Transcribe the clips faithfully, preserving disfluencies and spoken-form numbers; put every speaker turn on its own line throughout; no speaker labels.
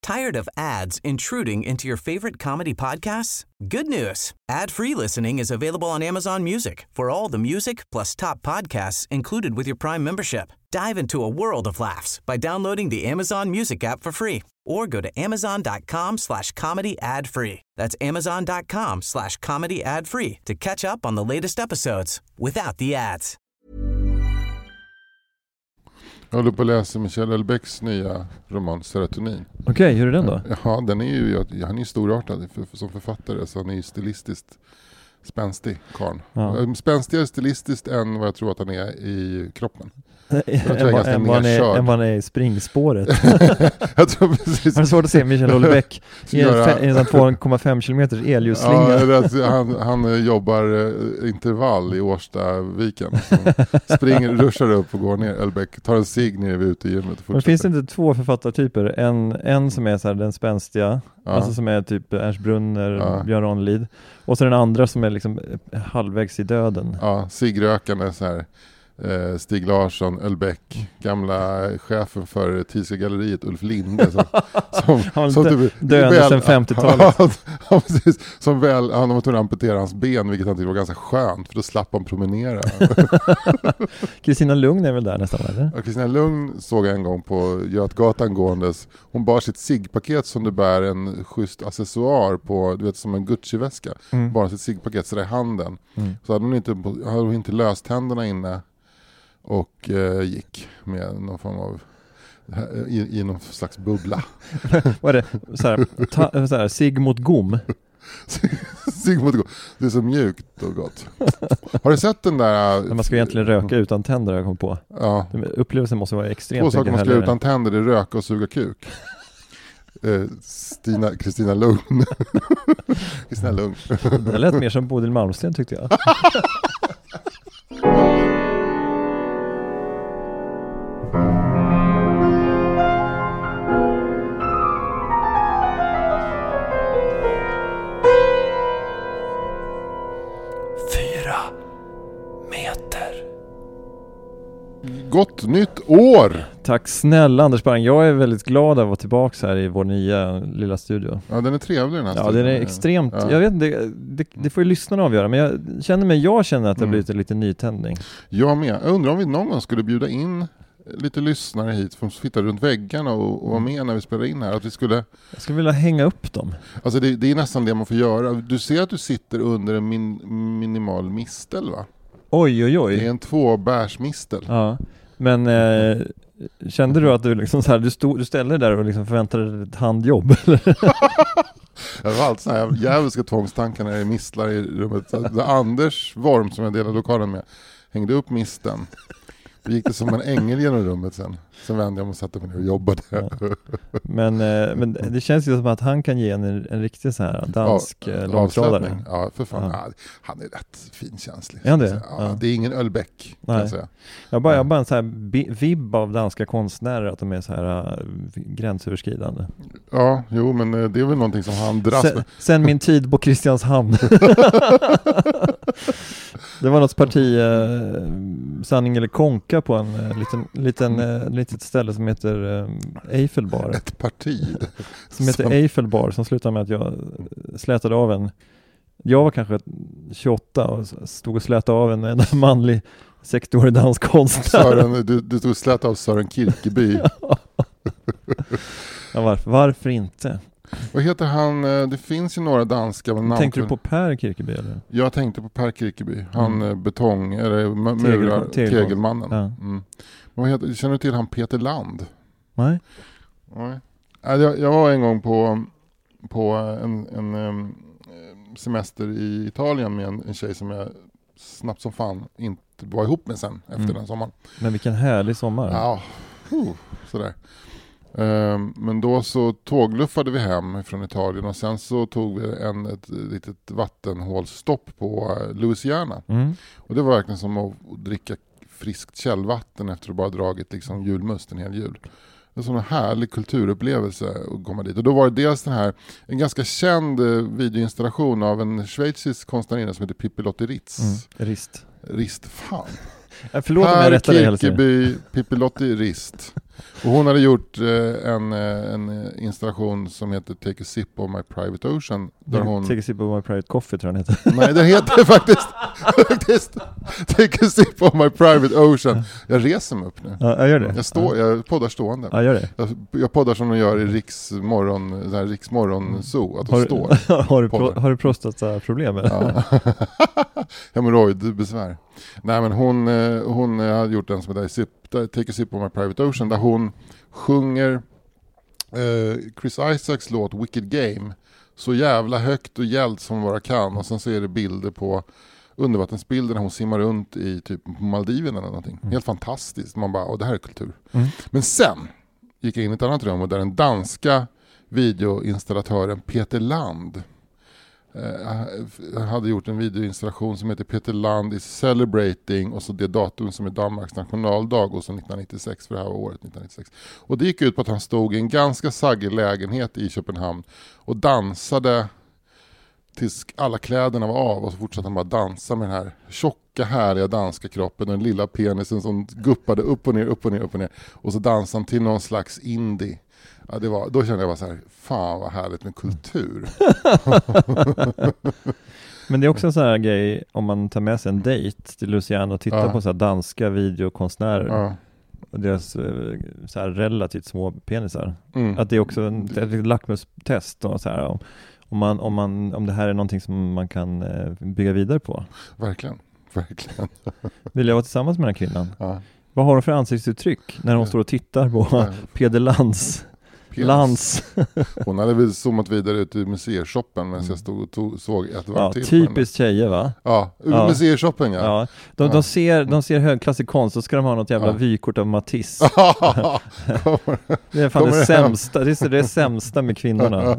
Tired of ads intruding into your favorite comedy podcasts? Good news. Ad-free listening is available on Amazon Music for all the music plus top podcasts included with your Prime membership. Dive into a world of laughs by downloading the Amazon Music app for free or go to amazon.com slash comedy ad free. That's amazon.com slash comedy ad free to catch up on the latest episodes without the ads.
Jag håller på att läsa Michel Houellebecqs nya roman Serotonin.
Okej, okay, hur är den då?
Ja, den är ju, han är ju storartad för, för, som författare, så han är ju stilistiskt spänstig karl. Ja. Spänstigare stilistiskt än vad jag tror att han är i kroppen.
Än vad han är, är i springspåret.
Jag tror precis.
Det är svårt att se Michel Houellebecq i en, fe, en två komma fem kilometers elljuslinga.
Ja, han, han jobbar intervall i Årstaviken. Springer, ruschar upp och går ner. Houellebecq tar en cigg ner vid utegymmet.
Men finns det inte två författartyper? En, en som är så här, den spänstiga, ja. Alltså som är typ Ernst Brunner, ja. Björn Ranelid. Och så den andra som är liksom halvvägs i döden.
Ja, ciggrökande så här. Stig Larsson, Houellebecq, gamla chefen för Tyska galleriet Ulf Linde som, som,
han
som
dö, typ, döende sedan femtiotalet.
Ja, precis, som väl, han var tvungen att amputera hans ben, vilket han tyckte var ganska skönt, för då slapp han promenera.
Kristina Lugn är väl där nästan, eller?
Ja, Kristina Lugn såg jag en gång på Götgatan gåendes. Hon bar sitt ciggpaket som du bär en schysst accessoar på, du vet, som en Gucci-väska. Mm. Bara sitt ciggpaket så där i handen. Mm. Så hade hon inte, hade hon inte löst händerna inne och eh, gick med någon form av i, i någon slags bubbla.
Vad är det? Så här, ta, så här, sig mot gom.
Sig mot gom. Det är så mjukt och gott. Har du sett den där?
Man ska egentligen röka utan tänder, jag kom på.
Ja.
Upplevelsen måste vara extremt.
Två saker man ska utan tänder, det är röka och suga kuk. eh, Stina, Kristina Lugn. Kristina Lugn.
Det lät mer som Bodil Malmsten, tyckte jag.
Gott nytt år!
Tack snälla Anders Bang. Jag är väldigt glad att vara tillbaka här i vår nya lilla studio.
Ja, den är trevlig den här
Ja,
studion.
den är extremt...
Ja.
Jag vet inte, det, det, det får ju lyssnarna avgöra. Men jag känner mig, jag känner att det har blivit en liten nytändning.
Jag med. Jag undrar om vi någon gång skulle bjuda in lite lyssnare hit som sitter runt väggarna och, och vara med när vi spelar in här. Att vi skulle...
Jag skulle vilja hänga upp dem.
Alltså det, det är nästan det man får göra. Du ser att du sitter under en min, minimal mistel, va?
Oj, oj, oj.
Det är en tvåbärsmistel.
Ja. Men eh, kände du att du liksom så här, du, stod, du ställde där och liksom förväntade ett handjobb?
Jag var alltid sådana här jävliga tvångstankar när det är mistlar i rummet. Så Anders Worm, som jag delade lokalen med, hängde upp misten. Då gick det som en ängel genom rummet sen. Sen vände jag mig och satte mig ner och jobbade. Ja.
Men, men det känns ju som att han kan ge en, en riktig så här dansk ja, långtradare.
Ja, för fan.
Ja.
Ja, han är rätt finkänslig.
Ja, det?
Ja,
ja.
Det är ingen Houellebecq, kan jag säga.
Jag bara, jag bara en så här vibb av danska konstnärer, att de är så här uh, gränsöverskridande.
Ja, jo, men det är väl någonting som han dras
sen,
med.
Sen min tid på Kristianshamn. Det var något parti, eh, sanning eller konka, på en eh, liten, liten, eh, litet ställe som heter eh, Eiffelbar.
Ett parti.
Som heter som... Eiffelbar, som slutade med att jag slätade av en... Jag var kanske tjugoåtta och stod och slätade av en, en manlig sextioårig danskonstnär.
Sören, du, du stod och slätade av Sören Kierkegaard.
Ja, varför, varför inte?
Vad heter han? Det finns ju några danska namn.
Tänkte du på Per Kierkegaard, eller? Jag
tänkte på Per Kierkegaard. Han mm. betong eller murar Tegel, tegelmannen. Ja. Mm. Vad heter, känner du till han Peter Land?
Nej.
Nej. Jag, jag var en gång på på en, en um, semester i Italien med en, en tjej som jag snabbt som fan inte var ihop med sen efter mm. den sommaren.
Men vilken härlig sommar.
Ja. Uh, sådär. Um, men då så tågluffade vi hem från Italien och sen så tog vi en, ett litet vattenhålstopp på Louisiana. Mm. Och det var verkligen som att dricka friskt källvatten efter att bara dragit liksom julmust en hel jul. Det var som en härlig kulturupplevelse att komma dit. Och då var det dels den här, en ganska känd videoinstallation av en schweizisk konstnärinna som heter Pippi-Lotte Ritz.
Mm. Rist.
Rist, fan.
Förlåt om jag rättade dig hela tiden.
Per Kierkegaard, Pippi-Lotte Rist. Och hon hade gjort eh, en, en installation som heter Take a sip of my private ocean. Där hon...
Take a sip of my private coffee tror jag den heter.
Nej, den heter faktiskt, faktiskt Take a sip of my private ocean. Jag reser mig upp nu.
Ja, jag gör det.
Jag, står, jag poddar stående.
Ja, gör det.
Jag, jag poddar som de gör i Riksmorgon, så här Riksmorgon Zoo, att de
har,
står.
har, du pro, har du prostataproblem eller?
Ja. Hemorrojdbesvär. Nej, men hon, hon hade gjort en som heter Take a sip of my private ocean, där hon sjunger eh, Chris Isaacs låt Wicked Game så jävla högt och gällt som bara kan, och sen så är det bilder på undervattensbilder när hon simmar runt i typ Maldiverna eller någonting. Mm. Helt fantastiskt. Man bara, åh, det här är kultur. Mm. Men sen gick jag in i ett annat rum och där den danska videoinstallatören Peter Land eh, hade gjort en videoinstallation som heter Peter Land is celebrating, och så det datum som är Danmarks nationaldag, och så nittonhundranittiosex, för det här var året nittonhundranittiosex. Och det gick ut på att han stod i en ganska saggig lägenhet i Köpenhamn och dansade tills alla kläderna var av, och så fortsatte han bara dansa med den här tjocka, härliga danska kroppen och den lilla penisen som guppade upp och ner, upp och ner, upp och ner. Och så dansade han till någon slags indie. Ja, det var, då kände jag bara så här, fan vad härligt med kultur.
Men det är också en sån här grej, om man tar med sig en dejt till Louisiana och tittar
ja.
på så här danska videokonstnärer. Ja. Och deras så här relativt små penisar. Mm. Att det är också en, ett lackmustest och så här, om, om, man, om, man, om det här är någonting som man kan eh, bygga vidare på.
Verkligen, verkligen.
Vill jag vara tillsammans med den här kvinnan?
Ja.
Vad har hon för ansiktsuttryck när hon ja. står och tittar på ja. Peder Lands? Lans.
Hon hade väl zoomat vidare ut i museishoppen medan jag stod och tog, såg ett varv
ja,
till.
Typiskt tjejer, va?
Ja,
ja.
museishoppen, ja.
ja. De, ja. de, ser, de ser högklassig konst, så ska de ha något jävla ja. vykort av Matisse. Det är fan det sämsta, det är det sämsta med kvinnorna.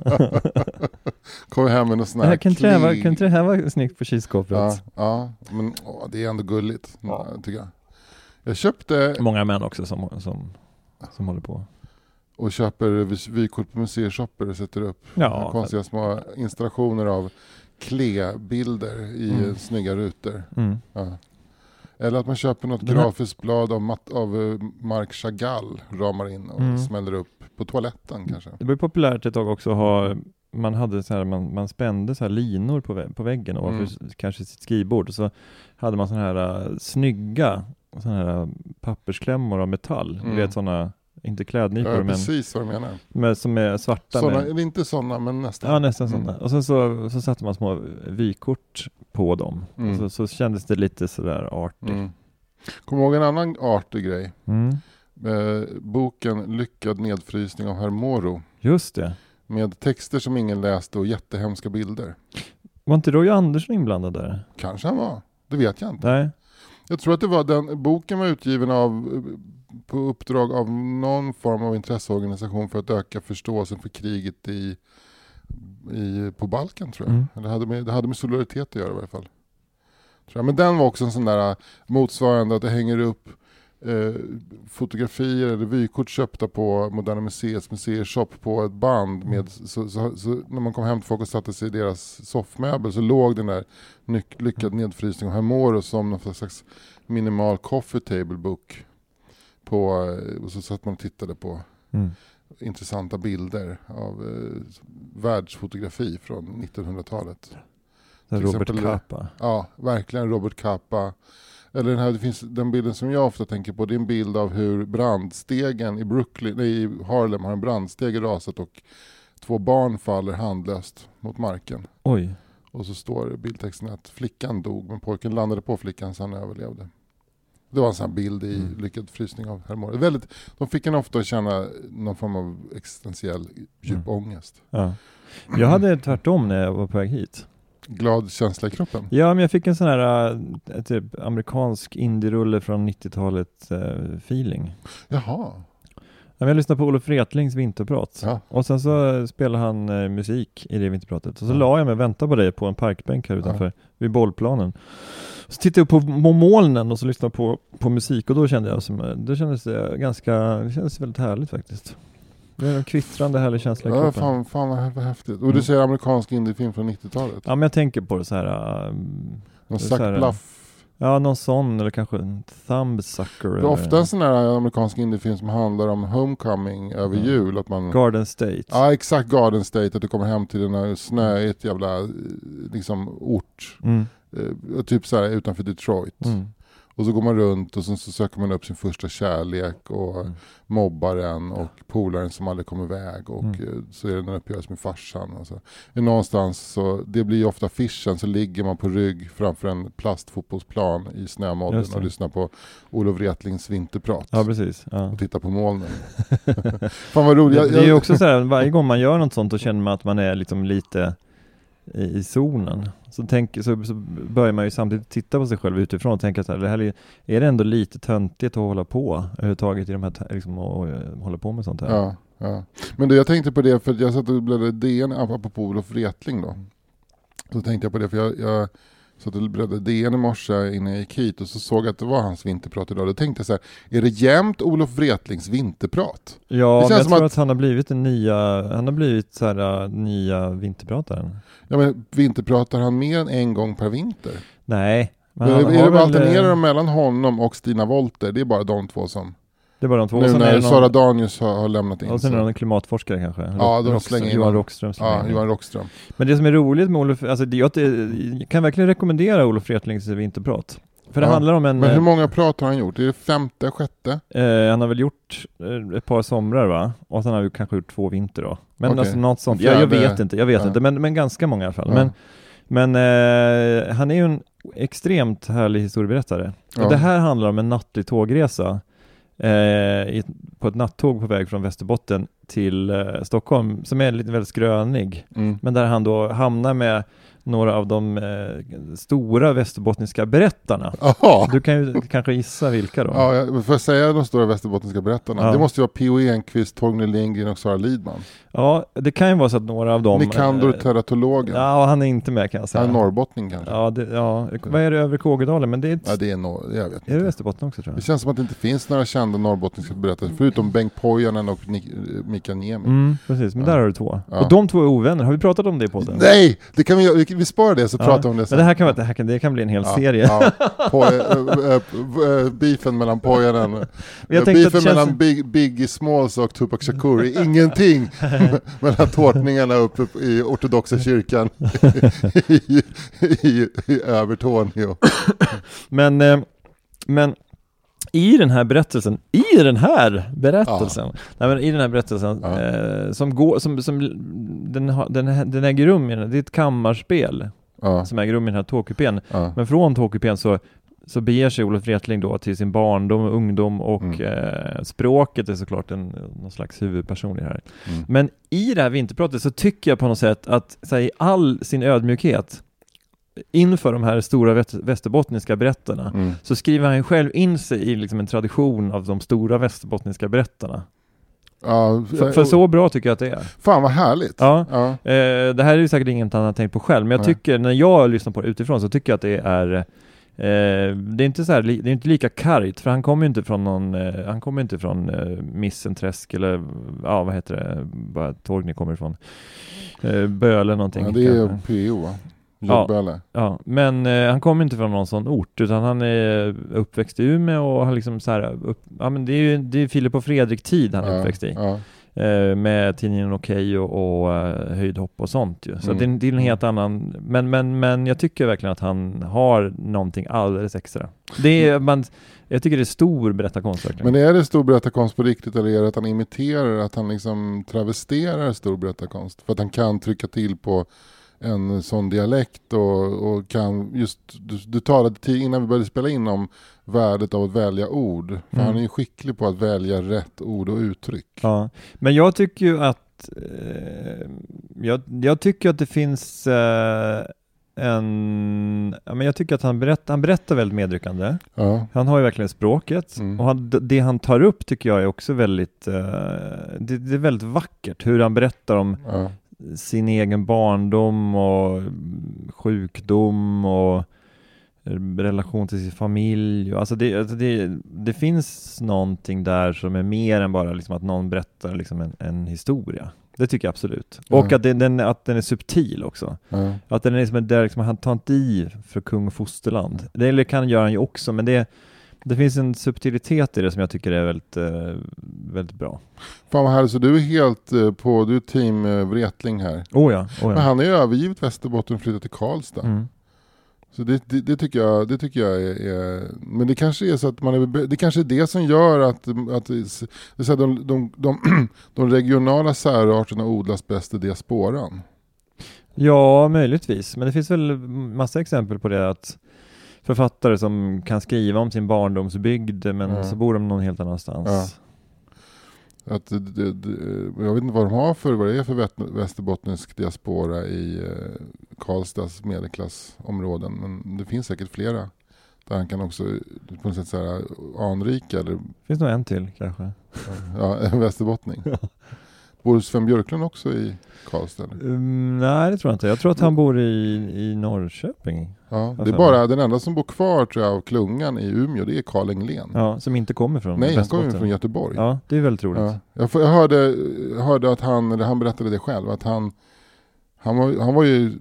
Kommer hem med något sån här
kan inte det här, kan inte det här vara snyggt på kylskåpet?
Ja, ja, men åh, det är ändå gulligt, ja. tycker jag. Jag köpte...
Många män också som, som, som håller på.
Och köper vykort på museishopper och sätter upp
ja,
konstiga små installationer av kläbilder i mm. snygga rutor. Mm. Ja. Eller att man köper något grafiskt blad av, Mat- av uh, Marc Chagall, ramar in och mm. smäller upp på toaletten kanske. Det
var ju populärt ett tag också att ha, man hade så här, man, man spände så här linor på, vä- på väggen och mm. för kanske sitt skrivbord, och så hade man såna här uh, snygga såna här uh, pappersklämmor av metall. Mm. Du vet såna, inte klädnypor,
ja,
men
precis vad du menar.
Med, som är svarta.
Såna,
med,
eller inte sådana, men nästan.
Ja, nästan mm. sådana. Och sen så, så satte man små vykort på dem. Mm. Och så, så kändes det lite sådär artigt. Mm.
Kommer ihåg en annan artig grej?
Mm.
Eh, boken Lyckad nedfrysning av Herr Moro.
Just det.
Med texter som ingen läste och jättehemska bilder.
Var inte Roy Andersson inblandad där?
Kanske han var. Det vet jag inte.
Nej.
Jag tror att det var den boken var utgiven av på uppdrag av någon form av intresseorganisation för att öka förståelsen för kriget i, i på Balkan, tror jag. Mm. Det, hade med, det hade med solidaritet att göra i varje fall. Tror jag. Men den var också en sån där motsvarande att det hänger upp eh, fotografier eller vykort köpta på Moderna Museets museishop på ett band. Med, så, så, så när man kom hem till folk och satte sig i deras soffmöbel så låg den där nyck, lyckad nedfrysning av Herr Moro som någon slags minimal coffee table book. På, och så satt man och tittade på mm. intressanta bilder av eh, världsfotografi från nittonhundratalet.
Robert exempel, Capa.
Ja, verkligen Robert Capa. Eller den här, det finns den bilden som jag ofta tänker på, det är en bild av hur brandstegen i Brooklyn, nej, i Harlem har en brandsteg rasat och två barn faller handlöst mot marken.
Oj.
Och så står bildtexten att flickan dog, men pojken landade på flickan så han överlevde. Det var en sån här bild i mm. lyckad frysning av Herr Moro. Väldigt, de fick en ofta känna någon form av existentiell djup mm. ångest.
Ja. Jag hade tvärtom när jag var på väg hit.
Glad känsla i kroppen?
Ja, men jag fick en sån här äh, typ amerikansk indie-rulle från nittiotalet äh, feeling.
Jaha.
Jag lyssnade på Olof Wretlings vinterprat.
Ja.
Och sen så spelade han äh, musik i det vinterpratet. Och så ja. la jag mig och väntade på dig på en parkbänk här utanför, ja. vid bollplanen. Så tittade jag på, på molnen och så lyssnade på, på musik. Och då kände jag som, då kändes det ganska, det kändes väldigt härligt faktiskt. Det är en kvittrande härlig känsla i
ja,
kroppen.
Fan, fan vad, vad häftigt. Och
mm.
du säger amerikansk indiefilm från nittiotalet?
Ja, men jag tänker på det så här... Um,
Någon Zac Bluff?
Ja, någon sån, eller kanske en Thumbsucker.
Det är ofta en sån här amerikansk indiefilm som handlar om homecoming över mm. jul. Att man,
Garden State.
Ja, exakt, Garden State. Att du kommer hem till den här snöigt jävla liksom, ort. Mm. Uh, typ så här utanför Detroit. Mm. Och så går man runt och så, så söker man upp sin första kärlek och mm. mobbaren och polaren som aldrig kommer iväg. Och mm. så är det en uppgörelse med farsan. Alltså. Någonstans så, det blir ju ofta affischen, så ligger man på rygg framför en plastfotbollsplan i snömodden och lyssnar på Olof Wretlings vinterprat.
Ja, precis. Ja.
Och tittar på molnen. Fan vad roligt.
Det, det är ju också så här, varje gång man gör något sånt så känner man att man är liksom lite i, i zonen. Så, tänk, så, så börjar man ju samtidigt titta på sig själv utifrån och tänka så här, det här är, är det ändå lite töntigt att hålla på överhuvudtaget i de här, liksom, och, och, och hålla på med sånt här.
Ja, ja. Men du, jag tänkte på det, för jag satt och bläddrade D N apropå Olof Wretling då. Så tänkte jag på det, för jag, jag satt och bläddrade D N i morse innan jag gick hit och så såg jag att det var hans vinterprat idag. Då tänkte jag så här, är det jämt Olof Wretlings vinterprat?
Ja, men jag tror att... att han har blivit en nya, han har blivit så här uh, nya vinterprataren.
Ja, men vinterpratar han mer än en gång per vinter?
Nej.
Men han, är det bara alternerar de mellan honom och Stina Wolter? Det är bara de två som...
Det är bara de två.
Nu
som
när
är
Sara
någon...
Danius har, har lämnat in.
Och sen är det någon klimatforskare kanske.
Ja, de
Rock,
slänger in
Johan Rockström.
Ja, Johan Rockström.
Men det som är roligt med Olof, alltså det, jag, jag kan verkligen rekommendera Olof Wretlings vinterprat. För det
ja.
handlar om en...
Men hur många prat har han gjort? Är det femte, sjätte?
Eh, han har väl gjort eh, ett par somrar, va? Och sen har vi kanske gjort två vinter då. Men
okay.
alltså något sånt. Ja, jag vet inte, jag vet ja. inte. Men, men ganska många i alla fall. Ja. Men, men eh, han är ju en extremt härlig historieberättare. Ja. Och det här handlar om en nattlig tågresa. Eh, i, på ett nattåg på väg från Västerbotten till eh, Stockholm, som är lite väldigt skrönig. Mm. Men där han då hamnar med några av de eh, stora västerbottniska berättarna. Aha. Du kan ju kanske gissa vilka då.
Ja, jag får säga de stora västerbottniska berättarna. Ja. Det måste ju vara P O Enquist, Torgny Lindgren och Sara Lidman.
Ja, det kan ju vara så att några av dem...
Nikandor eh, teratologen.
Ja, han är inte med, kan jag säga.
Han är norrbottning kanske.
Ja, det, ja, vad är det över Kågedalen? Men det är ett...
Ja, det är no... jag vet inte.
Är det Västerbotten också, tror jag?
Det känns som att det inte finns några kända norrbottniska berättare förutom Bengt Pojanen och Nik- Mikael Niemi.
Mm, precis, men ja. där har du två. Ja. Och de två är ovänner. Har vi pratat om det på den?
Nej! Det kan vi, vi, vi sparar det så ja. pratar om det sen.
Men det här kan, det här kan, det kan bli en hel
ja.
serie.
Ja. På, äh, äh, äh, beefen mellan Pojanen. Äh, beefen mellan känns... Big, Biggie Smalls och Tupac Shakur. Ingenting mellan tårtningarna uppe i ortodoxa kyrkan i, i, i, i Övertorneå.
Men, eh, men i den här berättelsen, i den här berättelsen, ja. nej, men i den här berättelsen ja. eh, som går, som, som den, den, den äger rum i den, det är ett kammarspel ja. som äger rum i den här tågkupén. Ja. Men från tågkupén så så beger sig Olof Wretling då till sin barndom och ungdom och mm. eh, språket är såklart en, någon slags huvudperson i det här. Mm. Men i det här vinterpratet så tycker jag på något sätt att så här, i all sin ödmjukhet inför de här stora väst- västerbottniska berättarna mm. så skriver han själv in sig i liksom en tradition av de stora västerbottniska berättarna. Ja, för, för så bra tycker jag att det är.
Fan vad härligt.
Ja, ja. Eh, det här är ju säkert inget annat tänkt på själv, men jag Nej. tycker, när jag lyssnar på det utifrån så tycker jag att det är Eh, det är inte så här, det är inte lika kargt, för han kommer ju inte från någon eh, han kommer inte från eh, Missenträsk eller ja, vad heter det, bara Torgny kommer ifrån eh, Böle någonting.
Ja, det är P O va?
Ja, ja, men eh, han kommer inte från någon sån ort, utan han är uppväxt i Umeå och har liksom så här upp, ja men det är ju det är Filip och Fredrik tid han är ja, uppväxt i. Ja. Med tidningen Okej och, och uh, höjdhopp och sånt ju. Så mm. det, det är en helt annan, men, men, men jag tycker verkligen att han har någonting alldeles extra. Det är, man, jag tycker det är stor berättarkonst verkligen.
Men är det stor berättarkonst på riktigt, eller är det att han imiterar, att han liksom travesterar stor berättarkonst? För att han kan trycka till på en sån dialekt och, och kan just, du, du talade till, innan vi började spela in om värdet av att välja ord. För mm. han är ju skicklig på att välja rätt ord och uttryck.
Ja, men jag tycker ju att eh, jag, jag tycker att det finns eh, en, ja, men jag tycker att han berättar, han berättar väldigt medryckande. Ja. Han har ju verkligen språket mm. och han, det han tar upp tycker jag är också väldigt eh, det, det är väldigt vackert hur han berättar om ja. sin egen barndom och sjukdom och relation till sin familj. Alltså det, alltså det, det finns någonting där som är mer än bara liksom att någon berättar liksom en, en historia. Det tycker jag absolut.
Ja.
Och att, det, den, att den är subtil också.
Ja.
Att den är liksom, där liksom, han tar inte i för kung och fosterland. Det kan göra han ju också, men det, det finns en subtilitet i det som jag tycker är väldigt, eh, väldigt bra.
Fan vad härligt, så du är helt eh, på, du är team eh, Wretling här.
Oh ja, oh ja.
Men han är ju övergivet Västerbotten och flyttat till Karlstad.
Mm.
Så det, det, det tycker jag, det tycker jag är, är... Men det kanske är så att man är, det kanske är det som gör att, att det är så att de, de, de, de regionala särarterna odlas bäst i diasporan.
Ja, möjligtvis. Men det finns väl massa exempel på det, att författare som kan skriva om sin barndomsbygd, men
ja.
så bor de någon helt annanstans.
Ja. Att det, det, det, jag vet inte vad de har för, vad det är för västerbottnisk diaspora i eh, Karlstads medelklassområden, men det finns säkert flera där han kan också på något sätt så här anrika. Eller,
finns nog en till kanske.
Ja, en västerbottning. Bor Sven Björklund också i Karlstad?
Um, nej, det tror jag inte. Jag tror att han bor i, i Norrköping.
Ja, det är bara den enda som bor kvar tror jag av klungan i Umeå, det är Carl Englén.
Ja, som inte kommer från
Nej, han kommer från Göteborg.
Ja, det är väldigt roligt.
Ja. Jag, jag, hörde, jag hörde att han, eller han berättade det själv, att han, han, var, han var ju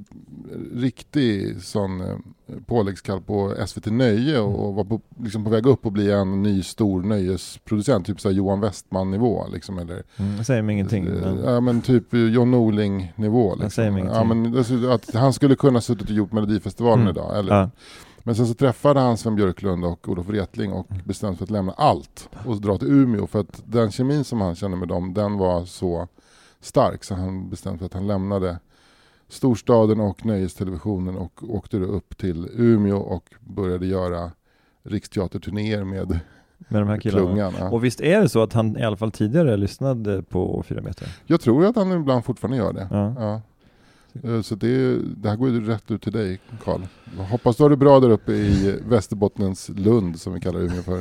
riktig sån eh, påläggskall på S V T Nöje och, och var på, liksom på väg upp och bli en ny stor nöjesproducent, typ så här Johan Westman-nivå. Liksom, eller,
mm, jag säger mig ingenting. Men...
Ja, men typ John Norling-nivå. Liksom.
Jag säger mig
ja,
ingenting.
men, att han skulle kunna suttit och gjort Melodifestivalen mm. idag. Eller?
Ja.
Men sen så träffade han Sven Björklund och Olof Wretling och bestämde sig för att lämna allt och dra till Umeå, för att den kemin som han kände med dem, den var så stark, så han bestämde för att han lämnade storstaden och nöjestelevisionen och åkte upp till Umeå och började göra riksteaterturnéer med,
med de här killarna.
Klungan. Ja.
Och visst är det så att han i alla fall tidigare lyssnade på Fyra meter?
Jag tror att han ibland fortfarande gör det.
Ja.
Ja. Så det, det här går ju rätt ut till dig, Carl. Hoppas du har det bra där uppe i Västerbottens Lund, som vi kallar Umeå för.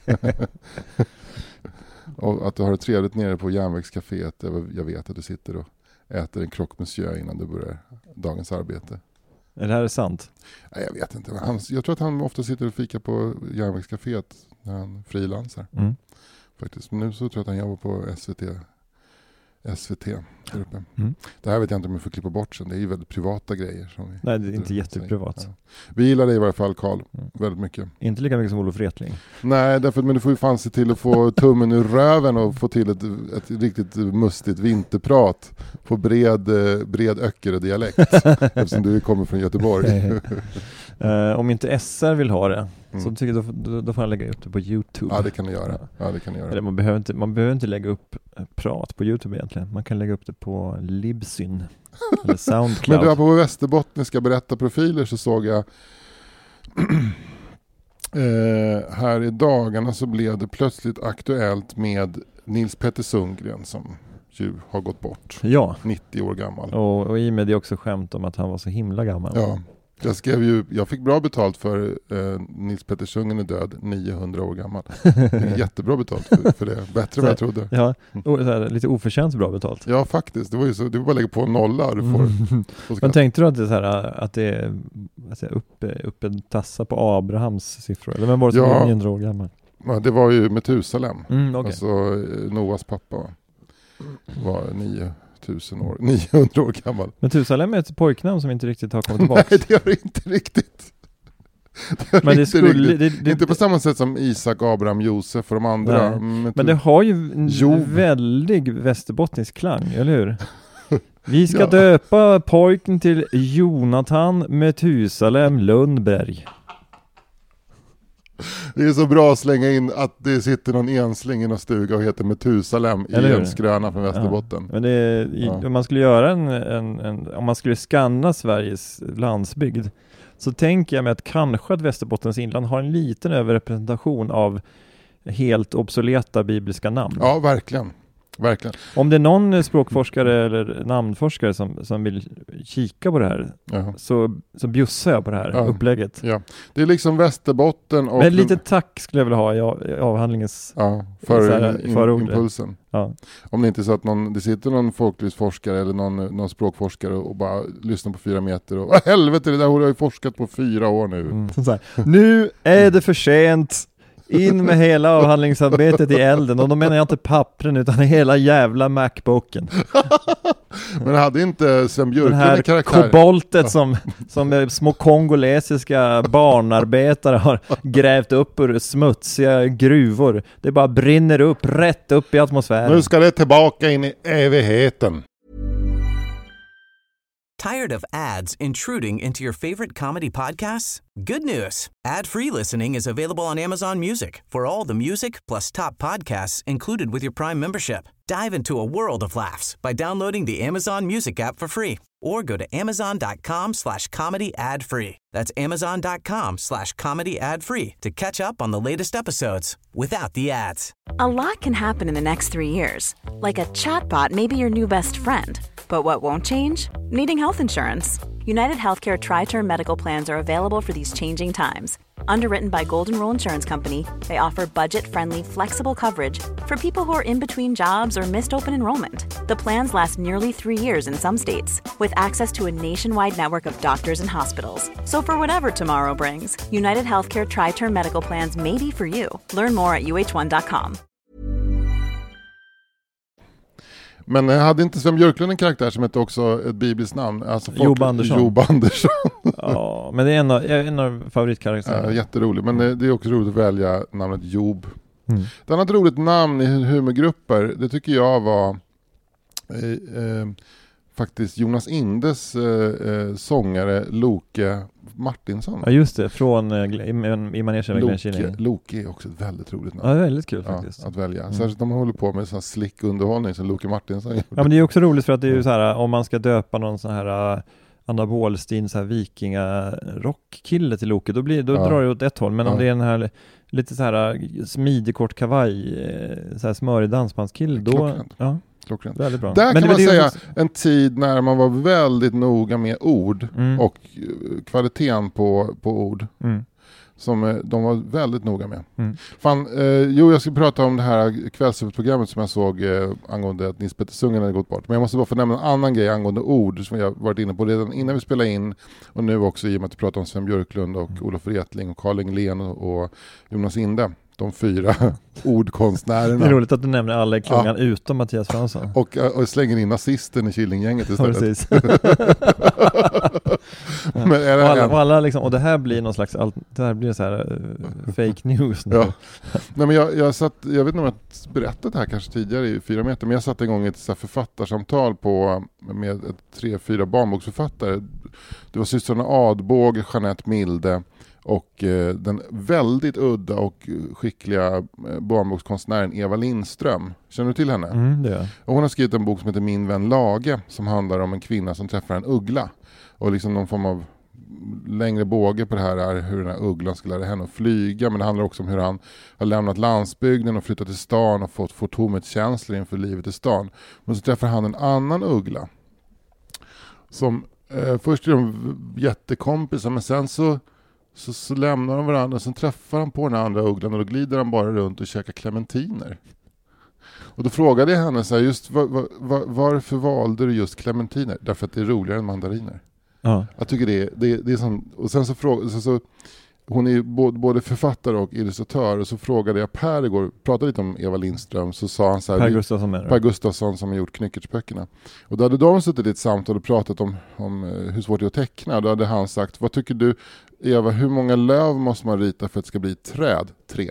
Och att du har det trevligt nere på järnvägscaféet. Jag vet att du sitter och äter en croque monsieur innan du börjar dagens arbete.
Är det här sant?
Nej, jag vet inte. Han, jag tror att han ofta sitter och fikar på järnvägscaféet när han frilansar.
Mm.
Faktiskt. Men nu så tror jag att han jobbar på S V T. S V T där uppe.
Mm.
Det här vet jag inte om vi får klippa bort sen. Det är ju väldigt privata grejer. Som vi,
Nej, det är inte jätteprivat.
Ja. Vi gillar det i varje fall, Carl.
Mm.
Väldigt mycket.
Inte lika mycket som Olof Wretling.
Nej, därför, men du får ju fan se till att få tummen ur röven och få till ett, ett riktigt mustigt vinterprat på bred, bred öckeredialekt. Eftersom du kommer från Göteborg.
uh, om inte S R vill ha det,
mm.
så tycker jag då, då, då får han lägga upp det på YouTube.
Ja, det kan du göra. Ja, det kan du göra.
Eller man, behöver inte, man behöver inte lägga upp prat på YouTube egentligen. Man kan lägga upp det på Libsyn. Eller Soundcloud.
Men du var på västerbottniska berättarprofiler, så såg jag eh, här i dagarna så blev det plötsligt aktuellt med Nils Petter Sundgren som ju har gått bort.
Ja.
nittio år gammal.
Och, och i med det också skämt om att han var så himla gammal.
Ja. Jag skrev ju, jag fick bra betalt för eh, Nils Petter Sundgren är död, niohundra år gammal. Det är jättebra betalt för, för det. Bättre än jag trodde.
Ja, och så här, lite oförtjänt bra betalt.
Ja, faktiskt. Det var ju så, du bara lägga på nolla och du får.
Mm. Men tänkte du att det är så här, att det är alltså, uppe, uppe en tassa på Abrahams siffror? Eller vem var det som
ja.
var niohundra år gammal?
Ja, det var ju Metusalem.
Mm, okay.
Alltså Noas pappa var nio tusen år, niohundra år gammal.
Metusalem är ett pojknamn som inte riktigt har kommit tillbaka.
Nej, det har inte riktigt. Det har
men det
inte,
skulle,
riktigt.
Det, det,
inte på samma sätt som Isak, Abraham, Josef och de andra.
Men, men det har ju en jo. väldig västerbottnisk klang, eller hur? Vi ska ja. döpa pojken till Jonathan Metusalem Lundberg.
Det är så bra att slänga in att det sitter någon ensling i någon stuga och heter Metusalem i en skröna från Västerbotten.
Ja. Men det är, ja. om man skulle göra en, en, en om man skulle skanna Sveriges landsbygd, så tänker jag mig att kanske att Västerbottens inland har en liten överrepresentation av helt obsoleta bibliska namn.
Ja, verkligen. Verkligen.
Om det är någon språkforskare eller namnforskare som, som vill kika på det här,
ja.
så, så bjussar jag på det här ja. upplägget.
Ja. Det är liksom Västerbotten och...
Men lite tack skulle jag vilja ha i, i avhandlingens
ja, för,
här,
in, impulsen.
Ja.
Om det inte är så att någon, det sitter någon folklivsforskare eller någon, någon språkforskare och bara lyssnar på fyra meter och helvete, det där har jag ju forskat på fyra år nu.
Mm. Så här, nu är det för sent. In med hela avhandlingsarbetet i elden. Och då menar jag inte pappren utan hela jävla Macbooken.
Men hade inte Sven Björklund
den här
karaktär?
koboltet som, som små kongolesiska barnarbetare har grävt upp ur smutsiga gruvor. Det bara brinner upp, rätt upp i atmosfären.
Nu ska det tillbaka in i evigheten.
Tired of ads intruding into your favorite comedy podcasts? Good news. Ad-free listening is available on Amazon Music for all the music plus top podcasts included with your Prime membership. Dive into a world of laughs by downloading the Amazon Music app for free or go to amazon.com slash comedy ad free. That's amazon.com slash comedy ad free to catch up on the latest episodes without the ads.
A lot can happen in the next three years. Like a chatbot may be your new best friend. But what won't change? Needing health insurance. United Healthcare Tri-Term Medical Plans are available for these changing times. Underwritten by Golden Rule Insurance Company, they offer budget-friendly, flexible coverage for people who are in between jobs or missed open enrollment. The plans last nearly three years in some states, with access to a nationwide network of doctors and hospitals. So for whatever tomorrow brings, United Healthcare Tri-Term Medical Plans may be for you. Learn more at u h one dot com.
Men hade inte Sven Björklund en karaktär som hette också ett bibliskt namn? Alltså folk,
Job Andersson.
Job Andersson.
Ja, men det är en av, en av favoritkaraktärerna.
Ja, jätteroligt, men det, det är också roligt att välja namnet Job.
Mm.
Ett annat roligt namn i humorgrupper, det tycker jag var eh, eh, faktiskt Jonas Indes eh, eh, sångare Loke Martinsson.
Ja just det, från eh, i, i manegen med Glenn Killing.
Loke är också ett väldigt roligt namn.
Ja, det är väldigt kul faktiskt.
Ja, att välja.
Mm.
Särskilt om man håller på med sån här slick underhållning som Loke Martinsson gjorde.
Ja, men det är också roligt för att det är ju så här, om man ska döpa någon sån här uh, Anna Bålstin, så här vikingarockkille till Loke, då, blir, då
ja.
drar det åt ett håll. Men
ja.
om det är den här lite så här uh, smidig kort kavaj, uh, så här smörig dansbandskille, då... Ja.
Klockrent.
Väldigt bra.
Där
men
kan man
det
säga
också...
en tid när man var väldigt noga med ord
mm.
och kvaliteten på, på ord.
Mm.
Som de var väldigt noga med.
Mm.
Fan, eh, jo, jag ska prata om det här kvällsprogrammet som jag såg eh, angående att Nils Petter Sundgren hade gått bort. Men jag måste bara få nämna en annan grej angående ord som jag varit inne på redan innan vi spelade in. Och nu också i och med att vi pratar om Sven Björklund och mm. Olof Wretling och Carl Englén och, och Jonas Inde. De fyra ordkonstnärerna.
Det är roligt att du nämner alla i klungan ja. utom Mattias Fransson.
Och, och slänger in nazisten i Killinggänget istället.
Ja, precis.
Men är det
och, alla,
en...
och, alla liksom, och det här blir någon slags, det här blir så här uh, fake news nu.
Ja. Nej, men jag, jag, satt, jag vet inte om jag berättat det här kanske tidigare i fyra meter, men jag satt en gång i ett så här författarsamtal på, med ett, tre, fyra barnboksförfattare. Det var systrarna Adbåge, Jeanette Milde och eh, den väldigt udda och skickliga eh, barnbokskonstnären Eva Lindström. Känner du till henne?
Mm, det är.
Och hon har skrivit en bok som heter Min vän Lage, som handlar om en kvinna som träffar en uggla. Och liksom någon form av längre båge på det här är hur den här ugglan ska lära henne att flyga. Men det handlar också om hur han har lämnat landsbygden och flyttat till stan och fått få tomhetskänslor inför livet i stan. Men så träffar han en annan uggla. Som eh, först är de jättekompisar, men sen så Så, så lämnar de varandra och sen träffar han på den andra ugglan och då glider han bara runt och käkar clementiner. Och då frågade jag henne så här, just var, var, varför valde du just clementiner? Därför att det är roligare än mandariner.
Ja.
Jag tycker det är, det, det är sån, och sen så frågade så, så hon är ju både författare och illustratör, och så frågade jag Per igår, pratade lite om Eva Lindström, så sa han så här,
Per Gustafsson med
Per Gustafsson som har gjort Knyckertsböckerna. Och då hade de suttit i ett samtal och pratat om, om hur svårt det är att teckna. Då hade han sagt, vad tycker du Eva, hur många löv måste man rita för att det ska bli ett träd? Tre.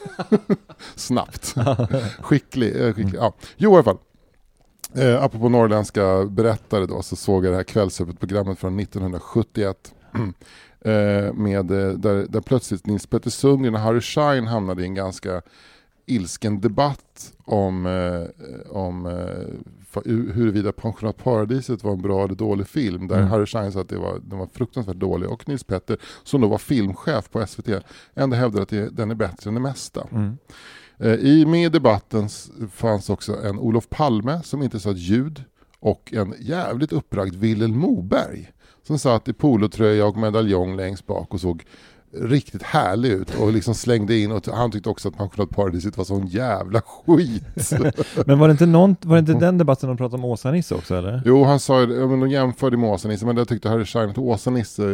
Snabbt. Skicklig. Eh, skicklig. Ja. Jo i alla fall. Eh, apropå norrländska berättare då, så såg jag det här kvällsöppet-programmet från nittonhundrasjuttioett. eh, med, där, där plötsligt Nils Petter Sundgren och Harry Schein hamnade i en ganska ilsken debatt om, eh, om eh, huruvida Pensionatparadiset var en bra eller dålig film. Där mm. Harry Schein sa att det var, den var fruktansvärt dålig. Och Nils Petter, som då var filmchef på S V T, ändå hävdade att det, den är bättre än det mesta. Mm. Eh, I med debatten fanns också en Olof Palme som inte sa ett ljud, och en jävligt uppragd Vilhelm Moberg som satt i polotröja och medaljong längst bak och såg riktigt härlig ut och liksom slängde in, och han tyckte också att Pensionatparadiset var sån jävla skit.
Men var det inte någon, var det inte den debatten de pratade om Åsa-Nisse också eller?
Jo, han sa, ja, men de jämförde med Åsa-Nisse, men där tyckte Harry Schein att Åsa-Nisse